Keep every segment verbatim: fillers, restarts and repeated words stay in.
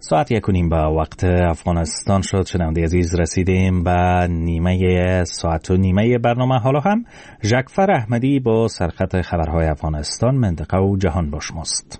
ساعت یک و نیم به وقت افغانستان شد. شنونده عزیز، رسیدیم به نیمه ساعت و نیمه برنامه. حالا هم ژکفر احمدی با سرخط خبرهای افغانستان، منطقه و جهان با شماست.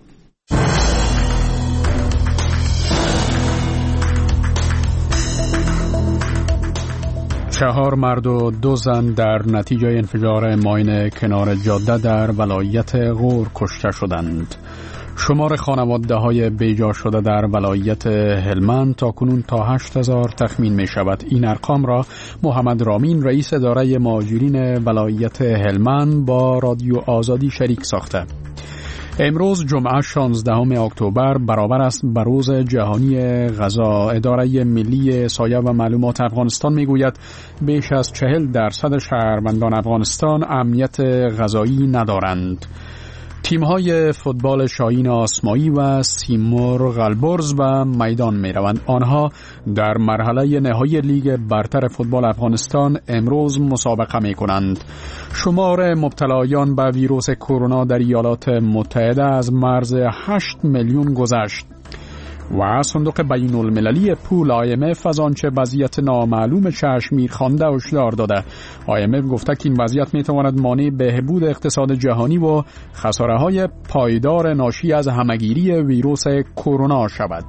چهار مرد و دو زن در نتیجه انفجار ماین کنار جاده در ولایت غور کشته شدند. شمار خانواده های بیجا شده در ولایت هلمند تا کنون تا هشت هزار تخمین می شود. این ارقام را محمد رامین، رئیس اداره مهاجرین ولایت هلمند، با رادیو آزادی شریک ساخته. امروز جمعه شانزدهم اکتبر برابر است به روز جهانی غذا. اداره ملی سایه و معلومات افغانستان میگوید بیش از چهل درصد شهروندان افغانستان امنیت غذایی ندارند. تیم‌های فوتبال شاهین آسمایی و سیمرغ البرز به میدان می‌روند. آنها در مرحله نهایی لیگ برتر فوتبال افغانستان امروز مسابقه می‌کنند. شمار مبتلایان به ویروس کرونا در ایالات متحده از مرز هشت میلیون گذشت. و صندوق بین المللی پول آی ام اف از آنچه وضعیت نامعلوم چشمی خوانده هشدار داده. آی ام اف گفته که این وضعیت میتواند مانع بهبود اقتصاد جهانی و خساره‌های پایدار ناشی از همهگیری ویروس کرونا شود.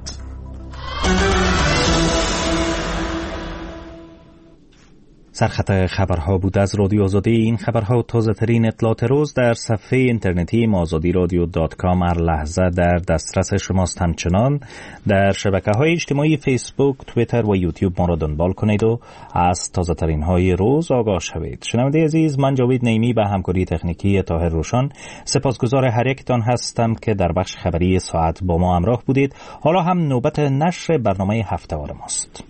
سرخط خبرها بود از رادیو آزادی. این خبرها و تازه ترین اطلاعات روز در صفحه اینترنتی آزادی رادیو دات کام هر لحظه در دسترس شماست. همچنان در شبکه‌های اجتماعی فیسبوک، توییتر و یوتیوب ما را دنبال کنید و از تازه ترین های روز آگاه شوید. شنونده عزیز، من جاوید نیمی به همکاری تکنیکی طاهر روشن سپاسگزار هر یکتان هستم که در بخش خبری ساعت با ما همراه بودید. حالا هم نوبت نشر برنامه هفته‌وار ماست.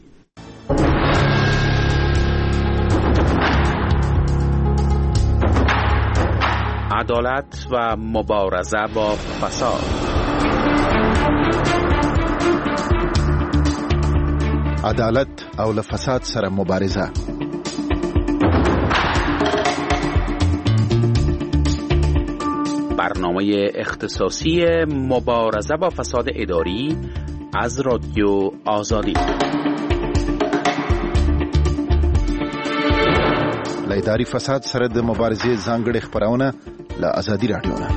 عدالت و مبارزه با فساد. عدالت او له فساد سره مبارزه. برنامه اختصاصی مبارزه با فساد اداری از رادیو آزادی. له اداري فساد سره د مبارزې ځانګړې خبرونه له آزادي رادیو نه.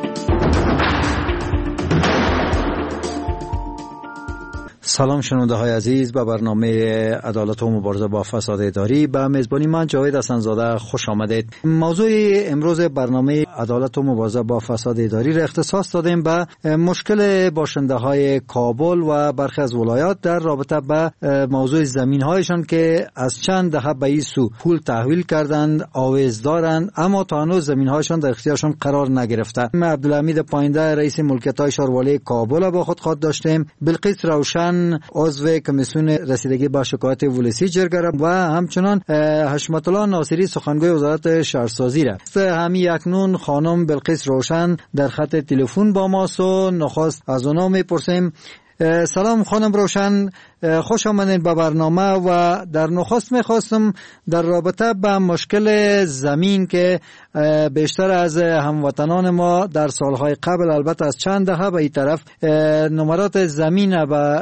سلام شنونده های عزیز، به برنامه عدالت و مبارزه با فساد اداری به میزبانی من جاوید حسن‌زاده خوش آمدید. موضوع امروز برنامه عدالت و مبارزه با فساد اداری را اختصاص دادیم به مشکل باشنده های کابل و برخی از ولایات در رابطه به موضوع زمین هایشان که از چند دهه به این سو پول تحویل کردند، آویز دارند، اما تا هنوز زمین هایشان در اختیارشان قرار نگرفته. من عبدالحمید پاینده، رئیس ملکیت های شهروالی کابل با خود خواهد داشتیم. بلقیس روشن، عضو کمیسیون رسیدگی با شکایات ولسی جرگره و همچنان حشمت الله ناصری، سخنگوی وزارت شهرسازی را. همین اکنون خانم بلقیس روشن در خط تلفن با ماست و نخواست از اونا میپرسیم. سلام خانم روشن، خوش آمدید به برنامه. و در نخست میخواستم در رابطه با مشکل زمین که بیشتر از هموطنان ما در سالهای قبل، البته از چند دهه به این طرف، نمرات زمین به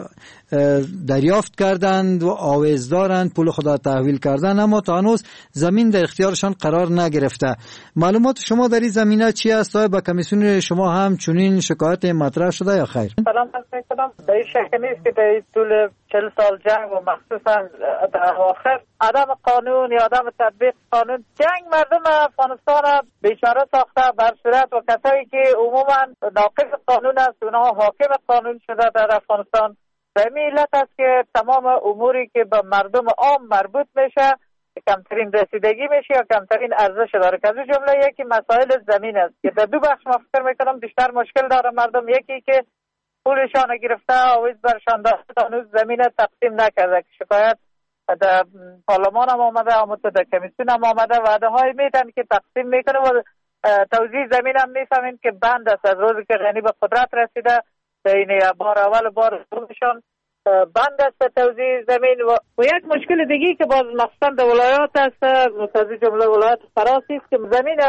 دریافت کردند و آویز دارند، پول خدا تحویل کردند، اما تا هنوز زمین در اختیارشان قرار نگرفته. معلومات شما در این زمینه چی است؟ آیا به کمیسیون شما هم چنین شکایت مطرح شده یا خیر؟ سلام علیکم. در این شک نیست که در طول چهل سال جنگ و مخصوصا در آخر عدم قانون یا عدم تطبیق قانون، جنگ مردم افغانستان بیچاره ساخته بر صورت و کسایی که عموما ناقض قانون است اونها حاکم قانون شده در افغانستان. به این علت است که تمام اموری که به مردم عام مربوط میشه کمترین رسیدگی میشه یا کمترین ارزش داره، که از اون جمله یکی مسائل زمین است که در دو بخش ما فکر میکنم بیشتر مشکل داره مردم. یکی که پولشان گرفته آویز برشان داده، هنوز زمین تقسیم نکرده، که شکایت در پارلمان هم آمده، آمده در کمیسیون هم آمده، وعده های میدن که تقسیم میکنه و توزیع زمین هم میفهمین که بند است. از روزی که غنی به قدرت رسیده این بار اول بار دومشان بند است توزیع زمین. و, و یک مشکل دیگه که باز مخصوصا در ولایات است، از جمله ولایت فراسی است که زمین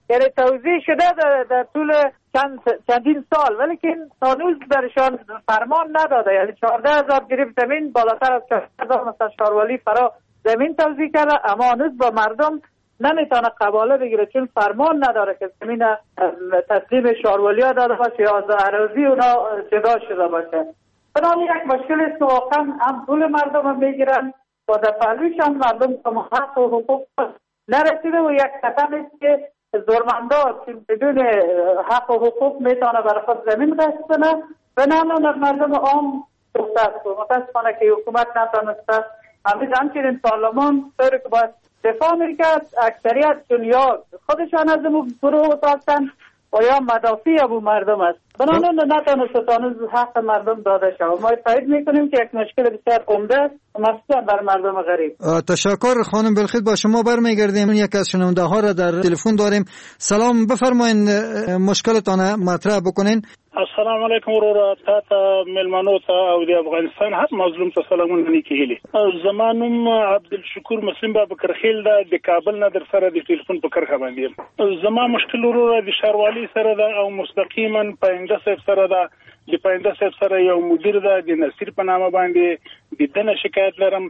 یعنی توزیع شده در, در طول چند چندین سال، ولی که هنوز درشان فرمان نداده. یعنی چهارده هزار گریب زمین بالاتر از چهارده هزار مثلا شاروالی فرا زمین توزیع کرده، اما هنوز با مردم نمیتونه قباله بگیره چون فرمان نداره که زمین تسلیم شاروالی ها داده باشه یا از اراضی اونا جدا شده باشه. بنابراین یک مشکل است که واقعا هم پول مردم هم میگیرن و در پهلوش هم مردم که حق و حقوق نرسیده و یک خطر است که زورمندا که بدون حق و حقوق میتونه برای خود زمین غصب کنه و نمونه مردم عام سخته است. متاسفانه که حکومت نتونسته همیشه همچنین پارلمان طوری که باید دفاع میکرد، اکثریت دنیا خودشان از اون گروه ساختن و یا مدافع ابو مردم است. بنابراین نتونسته هنوز حق مردم داده شود. ما تایید میکنیم که یک مشکل بسیار عمده است مخصوصا بر مردم غریب. تشکر خانم بلخیت. با شما برمیگردیم. یک از شنونده ها را در تلفن داریم. سلام، بفرمایید مشکلتان مطرح بکنین. السلام علیکم ورورا، تا تا ملمانو تا او د افغانستان هر مظلوم ته سلامونه نیکی هیلي. زمانم عبدالشکور مسلم بابکر خیل دا د کابل نه در سره د ټلیفون په کرخه باندې. زما مشکل ورورا د شاروالی سره دا او مستقیما پاینده صاحب سره دا د پاینده صاحب سره یو مدیر دا د نصیر په نامه باندې د دنه شکایت لرم.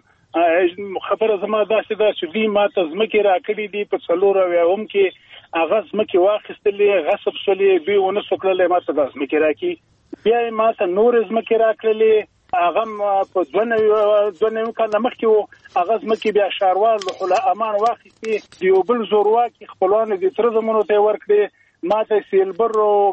خبره زما داسې ده چې دوی ما ته ځمکې راکړي دي په څلور اویاوم کې هغه ځمکې واخیستلې، غصب شولې، دوی ونه سو کړلی ما ته دا ځمکې راکړي. بیا یې ما ته نورې ځمکې راکړلې، هغه په دوه نوي کاله مخکې و. هغه ځمکې بیا ښاروال روح امان واخیستې، د یو بل زورواکي خپلوانو د تره زمنو ته یې ورکړې، ما ته سیلبر او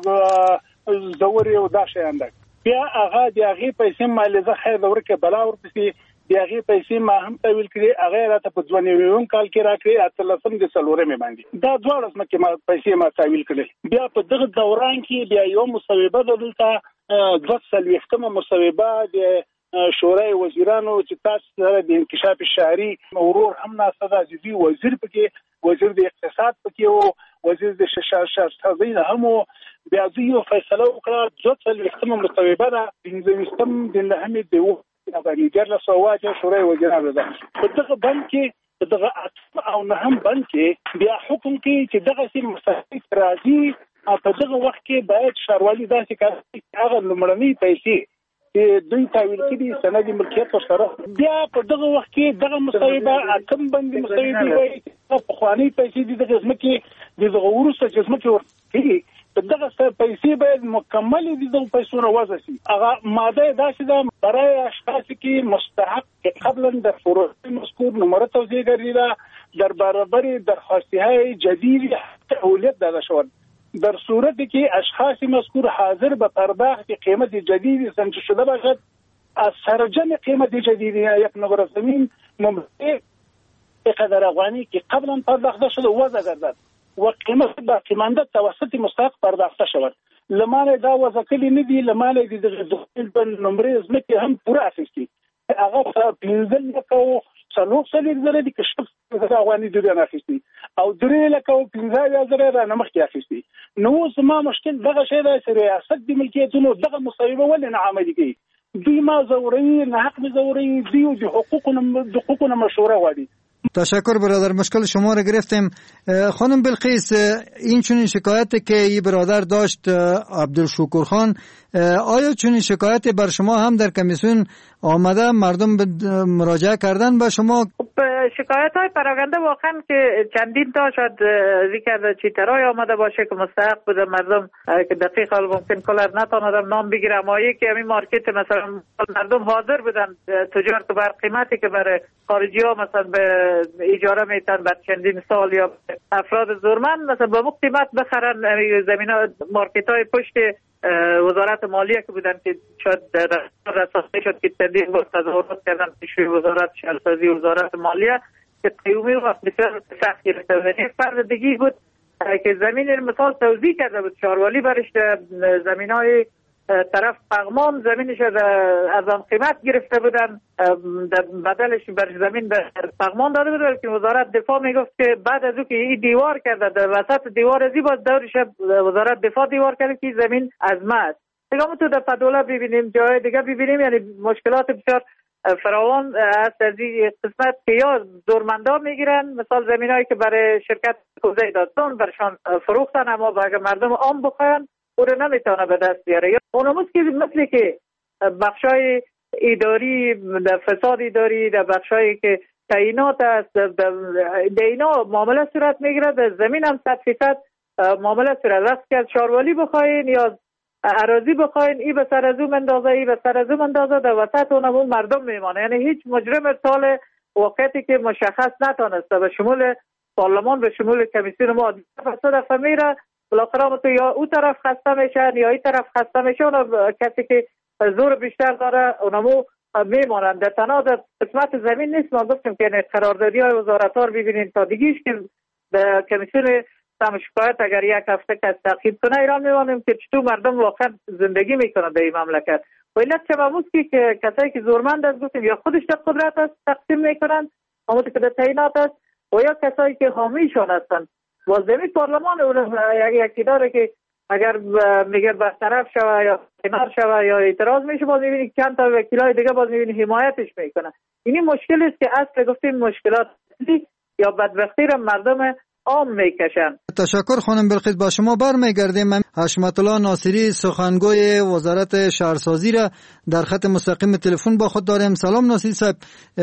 زورې او دا شیان ده. بیا هغه د هغې پیسې مالیزه خیر ده ورکړې بلا ورپسې د هغې پیسې ما هم تحویل کړې، هغه راته په دوه نوي کال کې راکړې اتلسم د څلورمې باندې. دا دواړه ځمکې ما پیسې ما تحویل کړې. بیا په دغه دوران کې بیا یو مصوبه ده دلته دوه څلوېښتمه مصوبه د شورای وزیرانو چې تاسو سره د انکشاف شهري ورور هم ناسته ده، چې دوی وزیر پکې، وزیر د اقتصاد پکې و، وزیر د شهرسازۍ هم و. بیا دوی یو فیصله وکړه دوه څلوېښتمه مصوبه ده پنځه ویشتم د نهمې د افغاني جرله سواجه شورای وزیرانو ده. په دغه بند کې په دغه اتم او نهم بند کې بیا حکم کې چې دغه سي مستحق راځي په دغه وخت کې باید شاروالي داسې کار چې هغه لومړنۍ پیسې چې دوی تحویل کړي سند ملکیت سره، بیا په دغه وخت کې دغه مصوبه اتم بند مصوبه وایي چې په خواني پیسې د دغه ځمکې د دغه وروسته چې ځمکې ورکړي دغه پیسې باید مکمل دي دغه پیسو راوځي شي. هغه ماده داسې ده برای اشخاص که مستحق قبلا در فروع مذکور نمره توزیع گردیده در برابر درخواست‌های جدید اولویت داده شود. در صورتی که اشخاص مذکور حاضر به پرداخت قیمت جدید سنجش شده باشد، از سرجم قیمت جدید یک نمره زمین ممکن قدر افغانی که قبلا پرداخته شده وضع گردد و قیمت باقی مانده توسط مستحق پرداخته شود. لمانه دا وضع کلی ندی، لمانه دی دغه دخول نمره ځمکې هم پوره اخیستي، هغه پنځه لکه او څلور څلوېښت زره دي که شپږ زره افغاني دوی اخیستي او درې لکه او پنځه اویا زره رانه مخکې اخیستي. نو اوس زما مشکل دغه شی دی چې ریاست د ملکیتونو دغه مصوبه ولې نه عملي کوي؟ دوی ما زوروي، ناحق مې زوروي، دوی د حقوقو نه مشوره غواړي. تشکر برادر، مشکل شما را گرفتیم. خانم بلقیس، این چنین شکایتی که این برادر داشت عبدالشکور خان، آیا چنین شکایتی بر شما هم در کمیسیون آمده؟ مردم مراجعه کردن به شما؟ شکایت های پراکنده واقعا که چندین تا شاید ذکر چیترای آمده باشه که مستحق بوده مردم که دقیق حال ممکن کلر نتاندم نام بگیرم. اما یکی همین مارکت مثلا مردم حاضر بودن تجار که بر قیمتی که برای خارجی ها مثلا به اجاره میتن بعد چندین سال یا افراد زورمند مثلا به مقت قیمت بخرن زمین ها مارکت های پشت وزارت مالیه که بودن که شاید رسانه شد که چندین بار تظاهرات کردن پیش وزارت شهرسازی وزارت مالیه که قیومی و بسیار سخت گرفته بود. یک فرد دیگه بود که زمین مثال توزیع کرده بود شاروالی برش زمین های طرف پغمان زمینش از آن قیمت گرفته بودن، بدلش بر زمین به پغمان داده بود که وزارت دفاع میگفت که بعد از او که این دیوار کرده در وسط دیوار ازی باز دورش وزارت دفاع دیوار کرده که زمین از ما است. دیگه تو در پدوله ببینیم، جای دیگه ببینیم، یعنی مشکلات بسیار فراوان است از این قسمت که یا زورمندا میگیرن، مثال زمینایی که برای شرکت کوزه دادن برشان فروختن، اما اگر مردم عام بخواین او رو نمیتونه به دست بیاره. یا اونموز که مثل که بخشای اداری، در فساد اداری، در بخشایی که تعیینات است، در اینا معامله صورت میگیره. در زمین هم صد فیصد معامله صورت است که از شاروالی بخواین یا اراضی بخواین، ای به سر از اون اندازه، ای به سر از اون اندازه، در وسط اونمون مردم میمانه. یعنی هیچ مجرم سال واقعیتی که مشخص نتانسته به شمول پارلمان، به شمول کمیسیون ما فساد دفعه میره، بالاخره تو یا او طرف خسته میشن یا این طرف خسته میشن. کسی که زور بیشتر داره اونمو میمانند. در تنها در قسمت زمین نیست، ما گفتیم که قراردادی های وزارت ها رو ببینید تا دیگیش که به کمیسیون سم شکایت اگر یک هفته کس تعقیب کنه ایران میمانیم که چطور مردم واقعا زندگی میکنه در این مملکت. و علت چه مبوز که کسایی که زورمند است گفتیم یا خودش در قدرت است تقسیم میکنن اما که در تعیینات است، و یا کسایی که حامیشان هستند. و زمین پارلمان یکی داره که اگر میگه برطرف شوه یا کنار شوه یا اعتراض میشه، باز میبینی چند تا وکیلای دیگه باز میبینی حمایتش میکنه. اینی مشکل است که اصل گفتیم مشکلات یا بدبختی را مردم عام میکشن. تشکر خانم بلقیس. با شما برمیگردیم. من حشمت الله ناصری سخنگوی وزارت شهرسازی را در خط مستقیم تلفن با خود داریم. سلام ناصری صاحب.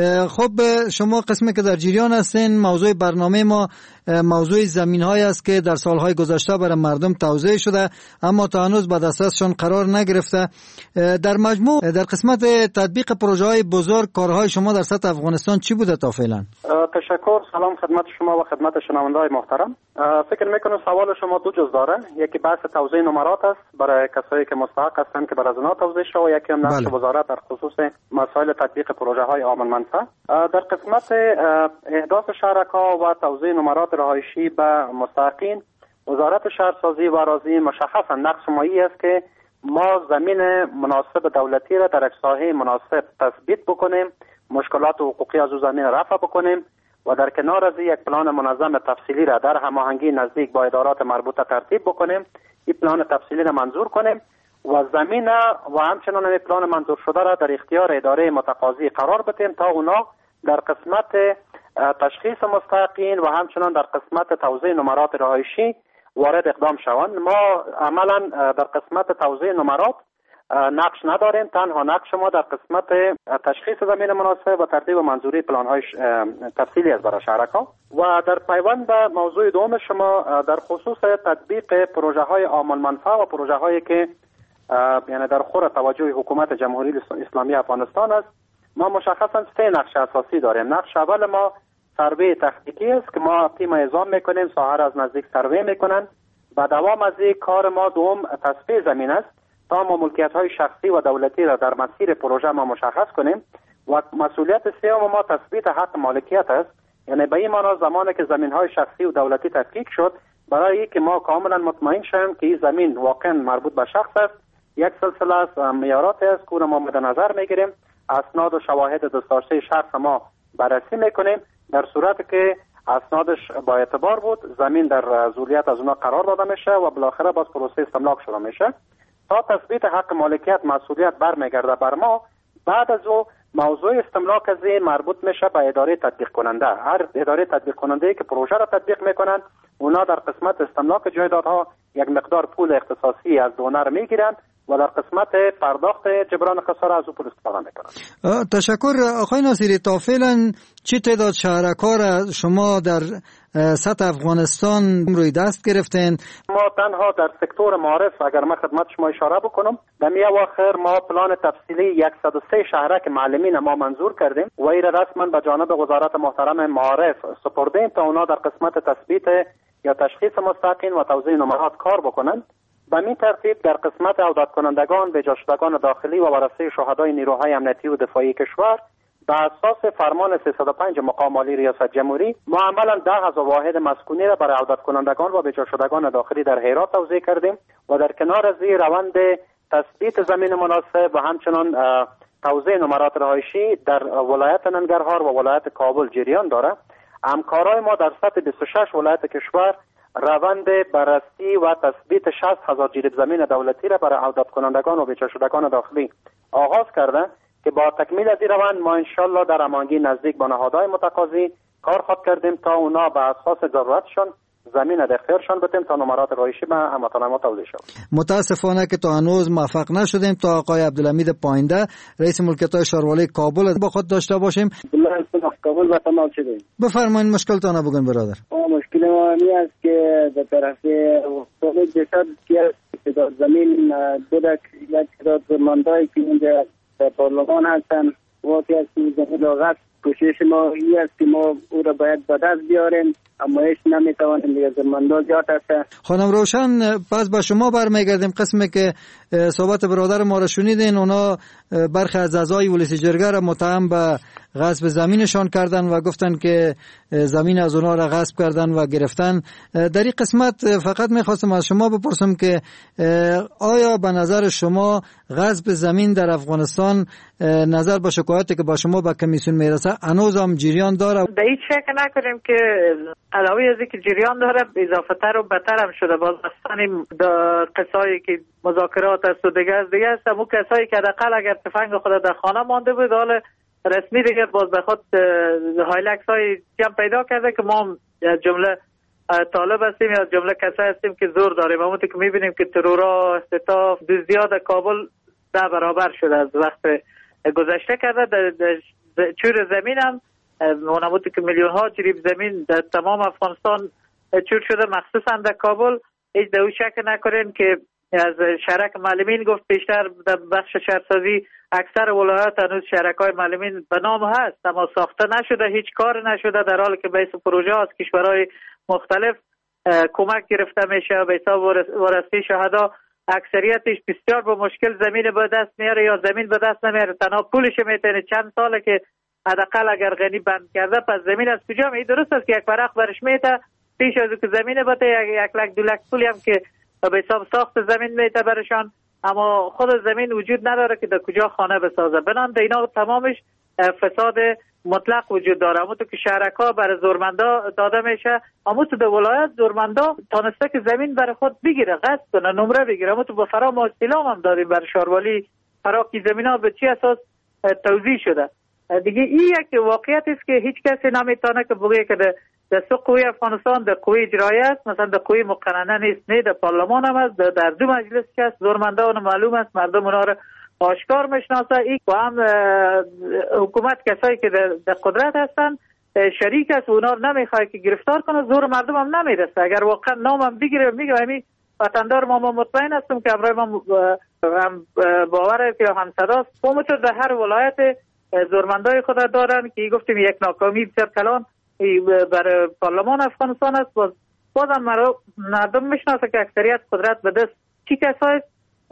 خب شما قسمی که در جریان هستین، موضوع برنامه ما موضوع زمین‌هایی است که در سالهای گذشته برای مردم توزیع شده اما تا هنوز به دسترسشان قرار نگرفته. در مجموع در قسمت تطبیق پروژه‌های بزرگ کارهای شما در سطح افغانستان چی بوده تا فعلا؟ تشکر. سلام خدمت شما و خدمت شنونده‌های محترم. فکر میکنم سوال شما دو جز داره. یکی بحث توزیع نمرات است برای کسایی که مستحق هستند که بر از اونها توزیع شه، و یکی هم نقش بله. وزارت در خصوص مسائل تطبیق پروژه‌های عام المنفعه. در قسمت اهداف شرکا و توزیع نمرات رهایشی به مستحقین، وزارت شهرسازی و اراضی مشخصا نقش مایی است که ما زمین مناسب دولتی را در یک ساحه مناسب تثبیت بکنیم، مشکلات حقوقی از او زمین رفع بکنیم و در کنار از یک پلان منظم تفصیلی را در هماهنگی نزدیک با ادارات مربوطه ترتیب بکنیم، این پلان تفصیلی را منظور کنیم و زمین و همچنان این پلان منظور شده را در اختیار اداره متقاضی قرار بدیم تا اونا در قسمت تشخیص مستحقین و همچنان در قسمت توزیع نمرات رهایشی وارد اقدام شوند. ما عملا در قسمت توزیع نمرات نقش نداریم، تنها نقش ما در قسمت تشخیص زمین مناسب و ترتیب و منظوری پلان‌های تفصیلی است برای شرکا. و در پیوند به موضوع دوم شما در خصوص تطبیق پروژه‌های عام المنفعه و پروژه‌هایی که یعنی در خور توجه حکومت جمهوری اسلامی افغانستان است، ما مشخصا سه نقش اساسی داریم. نقش اول ما سروی تحقیقی است که ما تیم اعزام میکنیم، ساحه از نزدیک سروی میکنن. با دوام از این کار ما دوم تصفیه زمین است تا ما ملکیت‌های شخصی و دولتی را در مسیر پروژه ما مشخص کنیم. و مسئولیت سوم ما تثبیت حق مالکیت است، یعنی به این معنا زمانی که زمین‌های شخصی و دولتی تفکیک شد، برای اینکه ما کاملا مطمئن شویم که این زمین واقعا مربوط به شخص است، یک سلسله از معیارات است که ما مد نظر میگیریم، اسناد و شواهد دسترسی شخص ما بررسی میکنیم. در صورتی که اسنادش با اعتبار بود، زمین در ذولیت از اونها قرار داده میشه و بالاخره باز پروسه استملاک شروع میشه. تا تثبیت حق مالکیت مسئولیت برمیگرده بر ما. بعد از او موضوع استملاک از این مربوط میشه به اداره تطبیق کننده. هر اداره تطبیق کننده که پروژه را تطبیق میکنند، اونا در قسمت استملاک جایدادها یک مقدار پول اختصاصی از دونر میگیرند و در قسمت پرداخت جبران خساره از او پول استفاده میکنند. تشکر آقای ناصری. تا فعلا چه تعداد شهرکا را شما در سطح افغانستان روی دست گرفتین؟ ما تنها در سکتور معارف، اگر من خدمت شما اشاره بکنم، در میه اواخر ما پلان تفصیلی صد و سه شهرک معلمین ما منظور کردیم و این رسما به جانب وزارت محترم معارف سپردیم تا اونا در قسمت تثبیت یا تشخیص مستحقین و توزیع نمرات کار بکنند. به این ترتیب در قسمت عودت کنندگان به جاشدگان داخلی و ورثه شهدای نیروهای امنیتی و دفاعی کشور، به اساس فرمان سیصد و پنج مقام عالی ریاست جمهوری، ما عملا ده هزار واحد مسکونی را برای عودت کنندگان و به جاشدگان داخلی در هرات توزیع کردیم و در کنار از این روند تثبیت زمین مناسب و همچنان توزیع نمرات رهایشی در ولایت ننگرهار و ولایت کابل جریان داره. همکارای ما در سطح بیست و شش ولایت کشور روند بررسی و تثبیت شصت هزار جریب زمین دولتی را برای عودت کنندگان و بیچاره شدگان داخلی آغاز کرده که که با تکمیل از این روند ما انشالله در هماهنگی نزدیک با نهادهای متقاضی کار خود کردیم تا اونا به اساس ضرورتشان زمین در اختیارشان بدیم تا نمرات رهایشی به هموطنان ما توزیع شود. متاسفانه که تا هنوز موفق نشدیم تا آقای عبدالحمید پاینده رئیس ملکیت‌های شاروالی کابل با خود داشته باشیم. کابل با تمام شدیم. بفرمایید مشکلتان بگین برادر. مشکل ما این است که در طرف سال جسد که زمین بودک یک تعداد زماندهایی که اینجا در پارلمان هستن واقعی است که زمین را غصب کوشش ما این است که ما او را باید به دست بیاریم اما هیچ نمیتوانیم دیگه زمانده زیاد هسته. خانم روشن پس به شما برمیگردیم. قسمی که صحبت برادر ما را شنیدین اونا برخی از اعضای ولسی جرگه را متهم به غصب زمینشان کردن و گفتن که زمین از اونا را غصب کردن و گرفتن. در این قسمت فقط میخواستم از شما بپرسم که آیا به نظر شما غصب زمین در افغانستان نظر به شکایتی که با شما به کمیسیون میرسه هنوز هم جریان داره؟ به هیچ شک نکنیم که علاوه از اینکه جریان داره اضافه تر و بدتر هم شده. باز اصلا در قصایی که مذاکرات است و دیگه از دیگه است همون کسایی که حداقل اگر تفنگ خود در خانه مانده بود حال رسمی دیگه باز به خود هایلکس های جمع پیدا کرده که ما جمله طالب هستیم یا جمله کسایی هستیم که زور داریم. همونطور که میبینیم که ترورا استطاف زیاد کابل ده برابر شده از وقت گذشته کرده. در چور زمین هم همونطور که میلیون ها جریب زمین در تمام افغانستان چور شده مخصوصا در کابل. هیچ دو شک نکنین که از شرک معلمین گفت بیشتر در بخش شهرسازی اکثر ولایات هنوز شرکای معلمین به نام هست اما ساخته نشده، هیچ کار نشده، در حالی که به حساب پروژه از کشورهای مختلف کمک گرفته میشه. به حساب وارثی شهدا اکثریتش بسیار با مشکل زمین به دست میاره یا زمین به دست نمیاره، تنها پولش میتونه. چند ساله که حداقل اگر غنی بند کرده پس زمین از کجا می؟ درست است که یک ورق برش میته پیش از که زمین بده یک لک دو لک پولی هم که به حساب ساخت زمین میته برشان، اما خود زمین وجود نداره که در کجا خانه بسازه. بنان در اینا تمامش فساد مطلق وجود داره. همون تو که شهرکا برای زورمندا داده میشه، اما تو در ولایت زورمندا تانسته که زمین برای خود بگیره، غصب کنه، نمره بگیره. اما تو با فرا ما استعلام هم دادیم برای شاروالی فرا کی زمین ها به چی اساس توزیع شده. دیگه این یک واقعیت است که هیچ کسی نمیتونه که بگه که در سه قوه افغانستان در قوه اجرایی است، مثلا در قوه مقننه نیست، نه در پارلمان هم است، در دو مجلس که است، زورمندان معلوم است، مردم اونا رو آشکار میشناسه. این با هم حکومت کسایی که در, در قدرت هستن شریک است و اونا رو نمیخواد که گرفتار کنه، زور مردم هم نمیرسه. اگر واقعا نام هم بگیره میگه همین وطندار ما ما مطمئن هستم که امروز ما هم باور که هم صداست. همونطور در هر ولایت زورمندای خود دارن که گفتیم یک ناکامی بسیار کلان برای پارلمان افغانستان است. باز بازم مردم میشناسه که اکثریت قدرت به دست چی کسایست.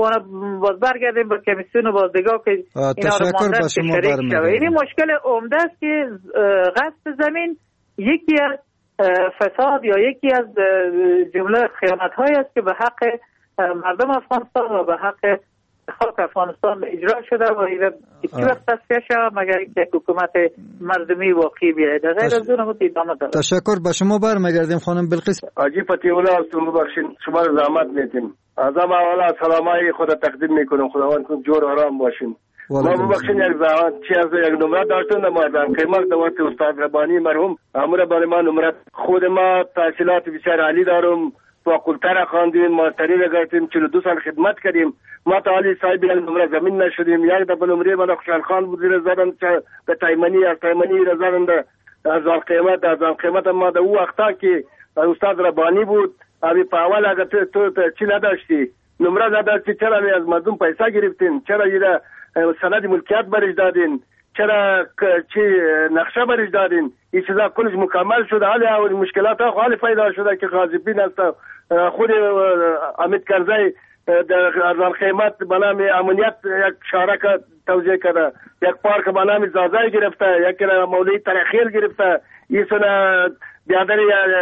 باز برگردیم به کمیسیون و بازدگاه که اینا رو ماندن که شریک شده. این مشکل عمده است که غصب زمین یکی از فساد یا یکی از جمله خیانت های است که به حق مردم افغانستان و به حق خلق افغانستان اجرا شده و این هیچ وقت تصفیه شد مگر اینکه حکومت مردمی واقعی بیاید. غیر از اون هم ادامه داره. تشکر. به شما برمیگردیم خانم بلقیس. حاجی فتی الله هستم، ببخشید شما رو زحمت میدیم. از هم اولا سلامای خود تقدیم میکنم. خداوند کنه جور آرام باشین. ما ببخشید یک زحمت چی از یک نمره داشتن نمردن قیمت دوست استاد ربانی مرحوم امور برای ما نمره. خود ما تحصیلات بسیار عالی دارم، فاکولته را خواندیم، ماستری را گرفتیم، چهل و دو سال خدمت کردیم. ما تا حالی صاحب یک نمره زمین نشدیم. یک دفعه نمره من خوشحال خان بود زیر زدن به تایمنی از تایمنی را زدن از آن قیمت از آن قیمت ما در او وقتا که استاد ربانی بود. ابی په اول اگر تو ته چی نداشتی نمره نداشتی چرا از مردم پیسه گرفتین؟ چرا یه سند ملکیت برش دادین؟ چرا چی نقشه برش دادین؟ این چیزا کلش مکمل شده. حالی اول مشکلات ها حالی پیدا شده که غاضبین است. خود امید کرزی در از آن قیمت به نام امنیت یک شارک توزیع کرده، یک پارک به نام زازای گرفته، یک مولوی ترخیل گرفته، این سنه بیادر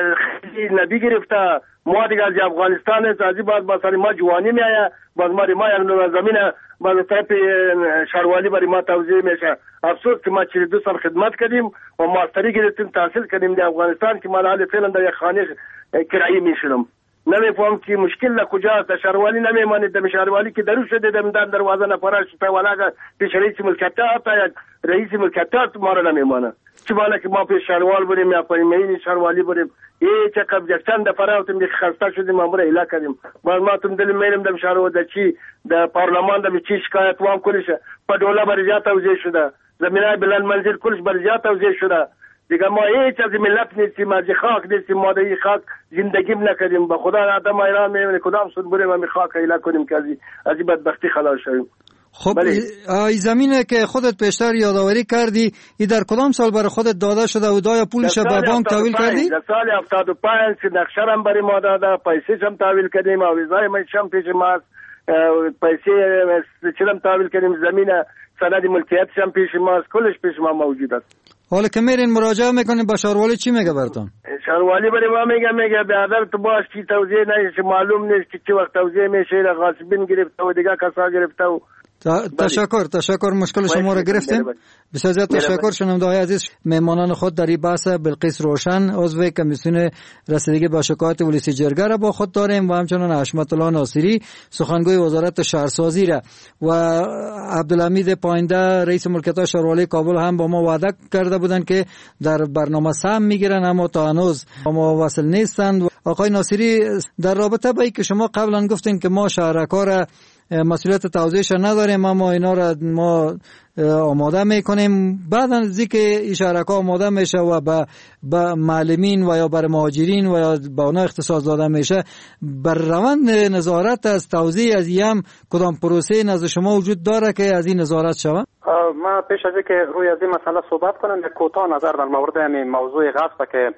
ندی گرفته. ما دیگه از افغانستان است، از این باز با سر ما جوانی می آید، باز ما ما یک زمین باز طرف شاروالی برای ما توزیع میشه. افسوس که ما چهل و دو سال خدمت کردیم و ماستری گرفتیم، تحصیل کردیم در افغانستان که ما حال فعلا در یک خانه کرایی میشدم. نمیفهم که مشکل کجاست. شهروالی نمیماند. در شهروالی که درو شده در دروازه نفرش تا ولا پیش رئیس ملکیت تا یک رئیس ملکیت ما را نمیمانه. چه بالا که ما پیش شهروال بریم یا پایین شهروالی بریم هیچ قبل چند دفعه اوتم دی خسته شدیم ما را اله کردیم. باز ما تم دل میرم در شهروالی در چی در پارلمان در چی شکایت وام کلیش په دوله برجا توزیع شده. زمینای بلند منزل کلش برجا توزیع شده. دیگه ما هیچ از ملت نیستیم، از خاک نیستیم، ما در این خاک زندگی نکردیم. به خدا آدم ایران میمونه کدام سود بریم همین خاک ایلا کنیم که از این بدبختی خلاص شویم. خب این زمینه که خودت پیشتر یادآوری کردی ای در کدام سال برای خودت داده شده و دایا پولش به بانک تحویل کردی؟ در سال هفتاد و پنج نقشه هم برای ما داده، پیسه هم تحویل کردیم، ویزای میشم پیش ما، پیسه چرم تحویل کردیم، زمین سند ملکیت هم پیش ما، کلش پیش ما موجود است. حالا که میرین مراجعه میکنین با شهروالی چی میگه براتون؟ شهروالی برای ما میگه میگه به حضر تو باش چی توزیع نشه، معلوم نیست که چه وقت توزیع میشه، غاصبین گرفته و دیگه کسا گرفته و تشکر تشکر مشکل شما را گرفتیم. بسیار زیاد تشکر. شنونده های عزیز، مهمانان خود در این بحث بلقیس روشن عضو کمیسیون رسیدگی به شکایات پلیسی جرگه را با خود داریم و همچنین حشمت الله ناصری سخنگوی وزارت شهرسازی را و عبدالحمید پاینده رئیس ملکیت شهروالی کابل هم با ما وعده کرده بودند که در برنامه سهم میگیرن اما تا هنوز با ما وصل نیستند. آقای ناصری، در رابطه با اینکه شما قبلا گفتین که ما شهرکا را مسئولیت توزیعش نداریم اما اینا را ما آماده میکنیم، بعد از اینکه این شهرکا آماده میشه و به با معلمین و یا بر مهاجرین و یا با اونا اختصاص داده میشه، بر روند نظارت از توزیع از این کدام پروسه نزد شما وجود داره که از این نظارت شود؟ ما پیش از اینکه روی از این مسئله صحبت کنم یک کوتاه نظر در مورد همین موضوع غصب که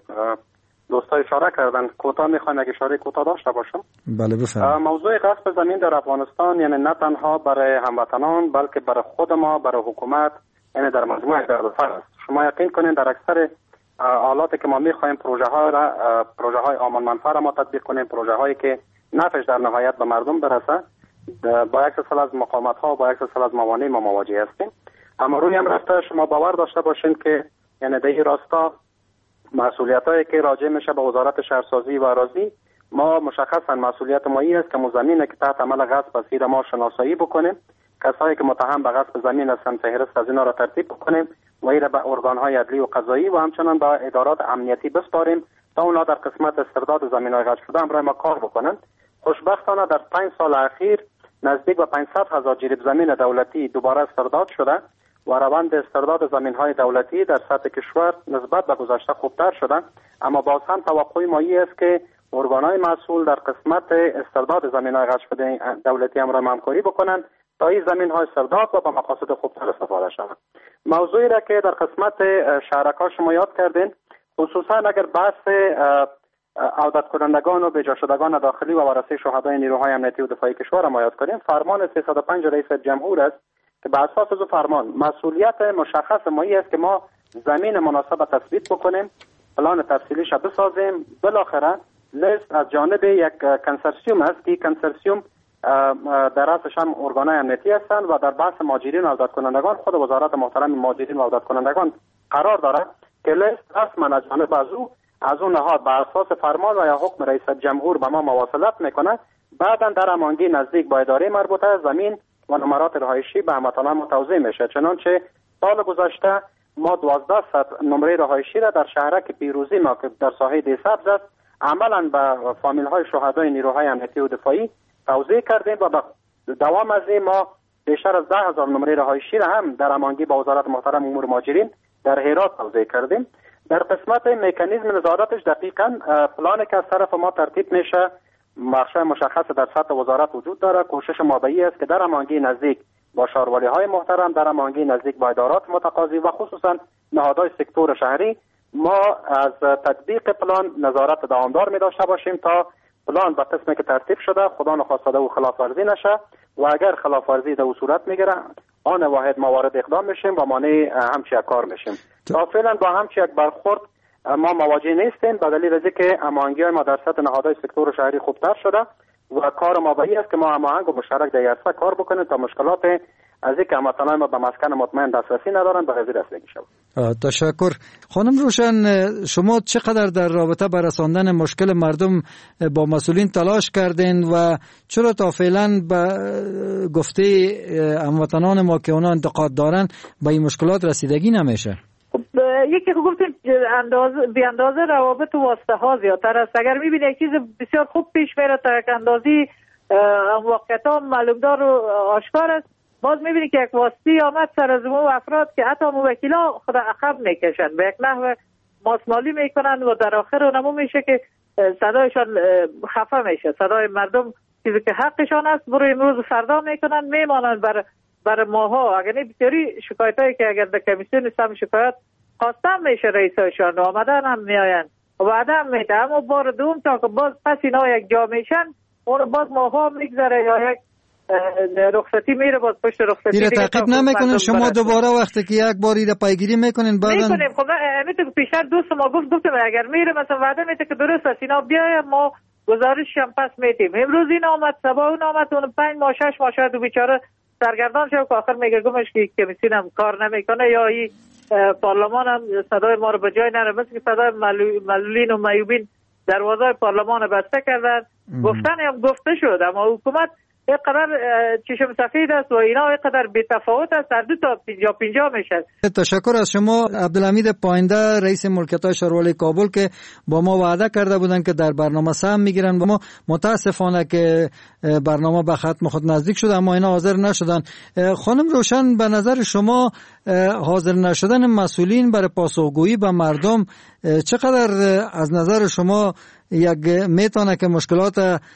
دوستای اشاره کردن کوتاه میخوام یک اشاره کوتاه داشته باشم. بله بفرمایید. موضوع غصب زمین در افغانستان یعنی نه تنها برای هموطنان بلکه برای خود ما، برای حکومت، یعنی در مجموع دردسر است. شما یقین کنین در اکثر حالاتی که ما میخوایم پروژه ها را پروژه های آمان منفعه را ما تطبیق کنیم، پروژه هایی که نفعش در نهایت به مردم برسه، با یک سلسله از مقاومت ها و با یک سلسله از موانع ما مواجه هستیم. اما روی هم رفته شما باور داشته باشین که یعنی در این راستا مسئولیتایی که راجع میشه به وزارت شهرسازی و اراضی، ما مشخصا مسئولیت ما این است که زمینی که تحت عمل غصب است را ما شناسایی بکنیم، کسایی که متهم به غصب زمین هستند فهرست از اینا را ترتیب بکنیم و این را به ارگان‌های عدلی و قضایی و همچنان به ادارات امنیتی بسپاریم تا اونا در قسمت استرداد زمین‌های غصب شده امر ما کار بکنند. خوشبختانه در پنج سال اخیر نزدیک به پانصد هزار جریب زمین دولتی دوباره استرداد شده و روند استرداد زمین‌های دولتی در سطح کشور نسبت به گذشته خوبتر شده، اما باز هم توقع ما این است که ارگان‌های مسئول در قسمت استرداد زمین‌های غصب شده دولتی هم را همکاری بکنند تا این زمین‌های استرداد و به مقاصد خوبتر استفاده شود. موضوعی را که در قسمت شهرک‌ها شما یاد کردین، خصوصا اگر بحث عودت کنندگان و بجا شدگان داخلی و وارثه شهدای نیروهای امنیتی و دفاعی کشور را ما یاد کنیم، فرمان سیصد و پنج رئیس جمهور است که به اساس از فرمان مسئولیت مشخص ما است که ما زمین مناسب تثبیت بکنیم، پلان تفصیلیش بسازیم، بالاخره لیست از جانب یک کنسرسیوم است که کنسرسیوم در رأسش هم ارگان‌های امنیتی هستند و در بحث مهاجرین و عودت کنندگان خود وزارت محترم مهاجرین و عودت کنندگان قرار دارد که لیست رسما از جانب از او از اون نهاد به اساس فرمان و یا حکم رئیس جمهور به ما مواصلت میکنه. بعدا در امانگی نزدیک با اداره مربوطه زمین و نمرات رهایشی به هموطنان متوزع میشه. چنانچه سال گذشته ما دوازده صد نمره رهایشی را در شهرک پیروزی ما که در ساحه دیسبز است عملا به فامیل های شهدای نیروهای امنیتی و دفاعی توزیع کردیم و به دوام از این ما بیشتر از ده هزار نمره رهایشی را هم در امانگی با وزارت محترم امور مهاجرین در هرات توزیع کردیم. در قسمت مکانیزم نظارتش دقیقاً پلانی که از طرف ما ترتیب میشه بخشای مشخص در سطح وزارت وجود داره. کوشش ما به این است که در امانگی نزدیک با شهروالی های محترم، در امانگی نزدیک با ادارات متقاضی و خصوصا نهادهای سکتور شهری ما از تطبیق پلان نظارت دوامدار می داشته باشیم تا پلان به قسمی که ترتیب شده خدا نخواسته او خلاف ورزی نشه و اگر خلاف ورزی در صورت میگیره آن واحد ما وارد اقدام میشیم و مانع همچی کار میشیم. تا فعلا با همچی یک برخورد ما مواجه نیستیم به دلیل از اینکه امانگی ما در سطح نهادهای سکتور شهری خوبتر شده و کار ما به این است که ما هماهنگ و مشترک در عرصه کار بکنیم تا مشکلات از اینکه هموطنان ما به مسکن مطمئن دسترسی ندارن به قضیه رسیدگی شود. تشکر. خانم روشن، شما چقدر در رابطه با رساندن مشکل مردم با مسئولین تلاش کردین و چرا تا فعلا به گفته هموطنان ما که اونا انتقاد دارن به این مشکلات رسیدگی نمیشه؟ یکی که گفتیم اندازه بی اندازه روابط و واسطه ها زیادتر است. اگر میبینی یک چیز بسیار خوب پیش میره تا یک اندازی واقعیت ها معلومدار و آشکار است، باز میبینی که یک واسطی آمد سر از مو افراد که حتی موکلا خود عقب میکشن، به یک نحو ماسمالی میکنن و در آخر اونمو میشه که صدایشان خفه میشه، صدای مردم چیزی که حقشان است برای امروز فردا میکنن میمانن بر بر ماها. اگر نه بسیاری شکایت هایی که اگر در کمیسیون سم شکایت خواستم میشه رئیسایشان آمدن هم میاین و بعد هم میده، اما بار دوم تا که باز پس اینا یک جا میشن اون باز ماها میگذره یا یک رخصتی میره باز پشت رخصتی دیگه تعقیب نمیکنین شما دوباره وقتی که یک بار ایده پیگیری میکنین بعدن میکنیم. خب امیت که پیشتر دوست ما گفت گفتم اگر میره مثلا وعده میده که درست است اینا بیاید ما گزارش هم پس میدیم. امروز این آمد صبح اون آمد اون پنج ماه شش ماه شاید بیچاره سرگردان شد که آخر میگه گمش که کمیسیون هم کار نمیکنه یا این پارلمان هم صدای ما رو به جای نره، مثل که صدای معلولین و معیوبین دروازه پارلمان بسته کردن. گفتن هم گفته شد اما حکومت اینقدر چشم سفید است و اینا اینقدر بی‌تفاوت است، در دو تا پینجا پینجا میشه. تشکر از شما. عبدالحمید پاینده رئیس ملکیت‌های شهرولی کابل که با ما وعده کرده بودن که در برنامه سهم میگیرن، با ما متاسفانه که برنامه به ختم خود نزدیک شد اما اینا حاضر نشدن. خانم روشن، به نظر شما حاضر نشدن مسئولین برای پاسخگویی به مردم چقدر از نظر شما یک میتونه که مشکلات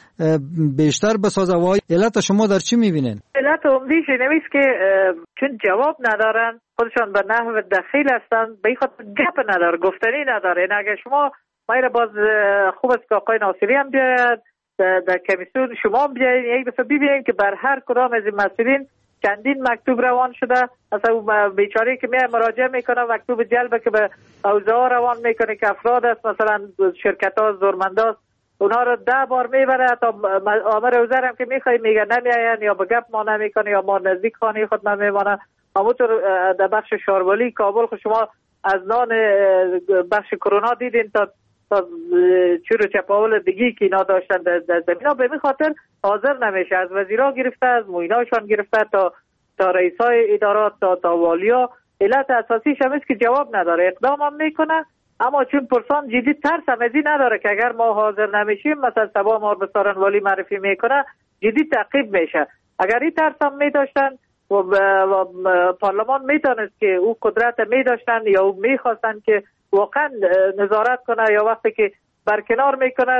بیشتر بسازه و علت شما در چی میبینین؟ علت عمدیش اینه که چون جواب ندارن، خودشان به نحو دخیل هستن، به این خاطر گپ نداره، گفتنی نداره. این اگه شما مایره باز خوب است که آقای ناصری هم بیاید در کمیسیون، شما بیاید یک دفعه ببینید که بر هر کدام از این مسئولین چندین مکتوب روان شده. مثلا بیچاره که میای مراجعه میکنه مکتوب جلبه که به اوضاع روان میکنه که افراد است مثلا شرکت ها زورمنداست اونا رو ده بار میبره تا آمر وزیر هم که میخوای میگه نمیاین یا به گپ ما نمیکنه یا ما نزدیک خانه خود نمیمانه. همونطور در بخش شاروالی کابل خود شما از نان بخش کرونا دیدین تا تا چور و چپاول دیگی که اینا داشتن در زمین ها، به این خاطر حاضر نمیشه. از وزیرها گرفته از مویناشان گرفته تا تا رئیسای ادارات تا تا والیا، علت اساسیش هم است که جواب نداره، اقدام هم میکنه اما چون پرسان جدی ترس هم ازی نداره که اگر ما حاضر نمیشیم مثلا سبا ما به سارن والی معرفی میکنه جدی تعقیب میشه. اگر این ترس هم میداشتن و, و پارلمان میتونست که او قدرت میداشتن یا او میخواستن که واقعا نظارت کنه یا وقتی که برکنار میکنه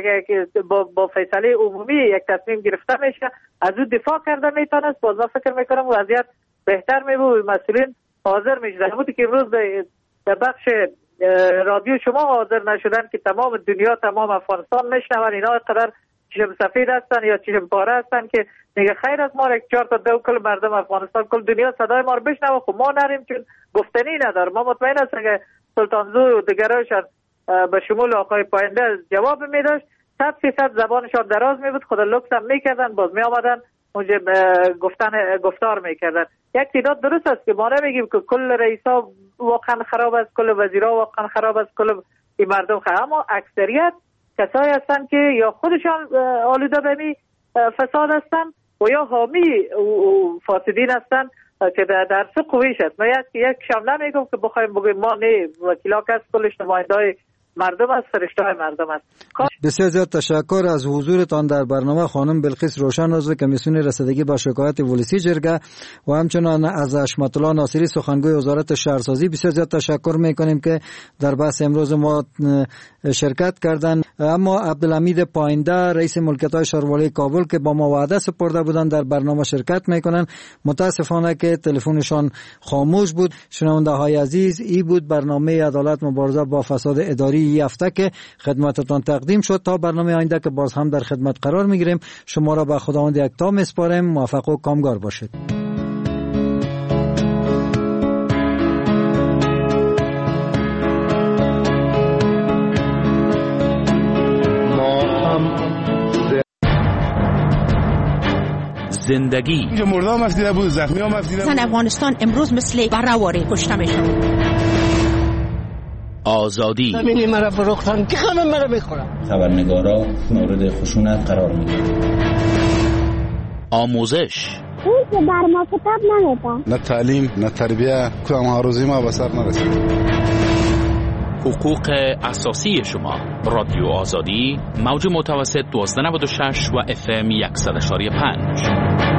با, با فیصله عمومی یک تصمیم گرفته میشه از او دفاع کرده میتونست. باز من فکر میکنم وضعیت بهتر میبود، مسئولین حاضر میشدن. همونطور که امروز در بخش رادیو شما حاضر نشدن که تمام دنیا تمام افغانستان میشنون، اینا قدر چشم سفید هستن یا چشم پاره هستن که میگه خیر از ما یک چهار تا دو کل مردم افغانستان کل دنیا صدای ما رو بشنوه. خب ما نریم چون گفتنی نداره. ما مطمئن هستم که سلطانزو و دیگرایشان به شمول آقای پاینده جواب میداشت، صد فیصد زبانشان دراز میبود، خود لکس هم میکردن، باز می آمدن اونجا گفتن گفتار میکردن. یک تعداد درست است که ما نمیگیم که کل رئیسا واقعا خراب است، کل وزیرا واقعا خراب است، کل این مردم خراب، اما اکثریت کسایی هستن که یا خودشان آلوده به می فساد هستن و یا حامی فاسدین هستن که در درس قویش است. ما یک یک شام نمیگم که بخوایم بگیم ما نه وکیلا کس کلش نمایندای مردم است، فرشته مردم است. بسیار زیاد تشکر از حضورتان در برنامه خانم بلقیس روشن، عضو کمیسیون رسیدگی به شکایات ولسی جرگه و همچنان از حشمت الله ناصری سخنگوی وزارت شهرسازی. بسیار زیاد تشکر میکنیم که در بحث امروز ما شرکت کردن. اما عبدالحمید پاینده رئیس ملکیت‌های شهروالی کابل که با ما وعده سپرده بودند در برنامه شرکت میکنن، متاسفانه که تلفنشان خاموش بود. شنونده های عزیز، ای بود برنامه عدالت مبارزه با فساد اداری این هفته که خدمتتان تقدیم شد. تا برنامه آینده که باز هم در خدمت قرار میگیریم، شما را به خداوند یکتا میسپاریم. موفق و کامگار باشید. زندگی. اینجا مرده هم افدیده بود، زخمی هم افدیده بود. زن افغانستان امروز مثل برهواری کشته میشن. آزادی. زمینی مرا فروختن که غم مرا میخورم. خبرنگارا مورد خشونت قرار میگیرن. آموزش. اون که بر ما کتاب نمیدن. نه تعلیم نه تربیه، کدام هاروزی ما به سر نرسید. حقوق اساسی شما. رادیو آزادی، موج متوسط دوازده نود و شش و اف ام صد و شش و پنج.